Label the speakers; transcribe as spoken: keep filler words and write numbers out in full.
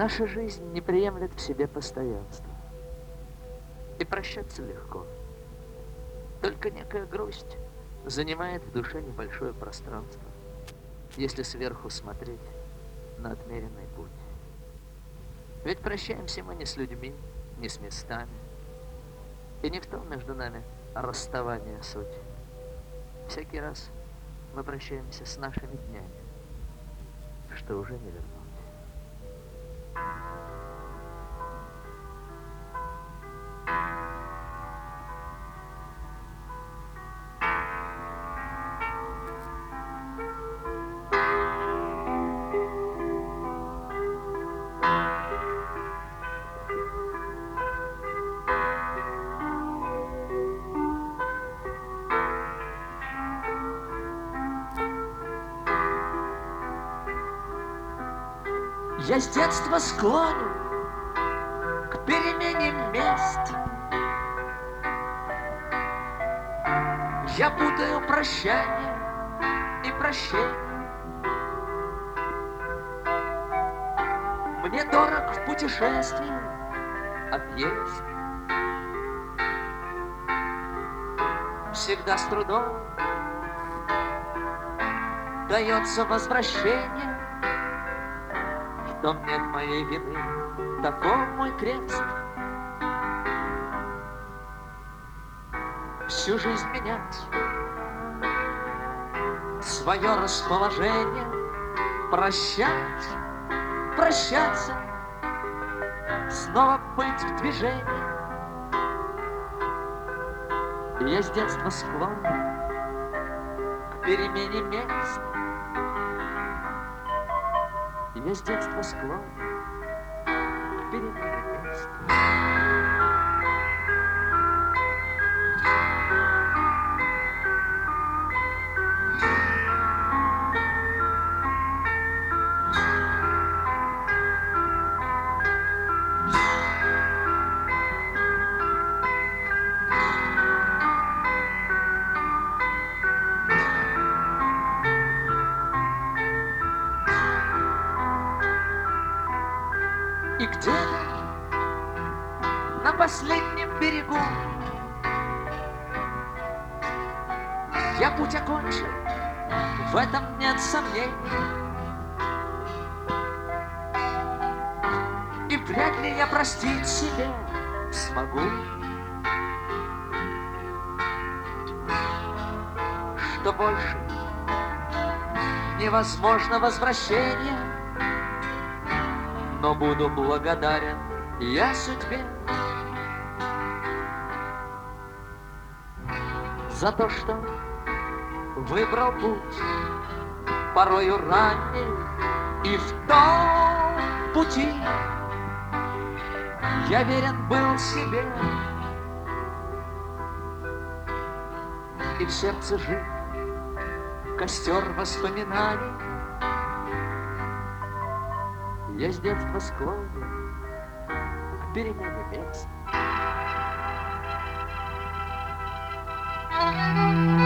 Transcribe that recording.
Speaker 1: Наша жизнь не приемлет в себе постоянства. И прощаться легко. Только некая грусть занимает в душе небольшое пространство, если сверху смотреть на отмеренный путь. Ведь прощаемся мы не с людьми, не с местами. И не в том между нами расставание суть. Всякий раз мы прощаемся с нашими днями, что уже не вернуть.
Speaker 2: Я с детства склонен к перемене мест. Я путаю прощание и прощение. Мне дорог в путешествии объезд. Всегда с трудом дается возвращение. В том нет моей вины, таков мой крест. Всю жизнь менять свое расположение, прощать, прощаться, снова быть в движении. Я с детства склонен к перемене мест. Я с детства склонен к перемене мест. И где-то на последнем берегу я путь окончил, в этом нет сомнений. И вряд ли я простить себе смогу, что больше невозможно возвращение. Но буду благодарен я судьбе за то, что выбрал путь порою ранний, и в том пути я верен был себе, и в сердце жив костер воспоминаний. Я с детства склонен к перемене мест.